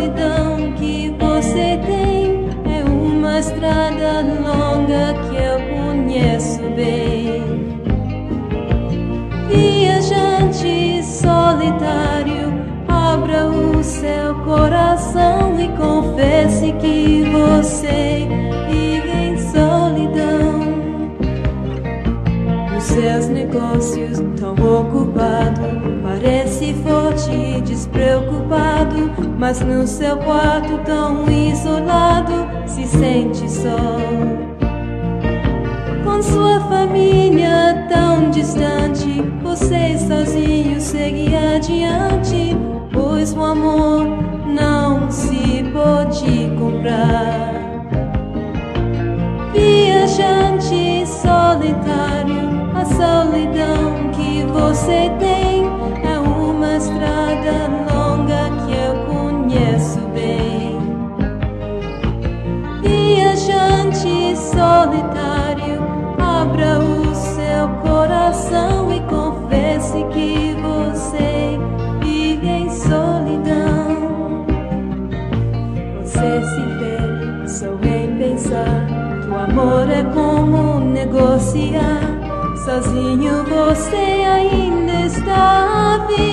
solidão que você tem é uma estrada longa que eu conheço bem. Viajante solitário, abra o seu coração e confesse que você vive em solidão. Os seus negócios tão ocupado, parece forte e despreocupado, mas no seu quarto tão isolado se sente só. Com sua família tão distante, você sozinho segue adiante, pois o amor não se pode comprar. Viajante solitário, a solidão que você tem é uma estrada longa que eu conheço bem. Viajante solitário, abra o seu coração e confesse que você vive em solidão. Você se vê só em pensar que o amor é como negociar. Sozinho você ainda está a viver.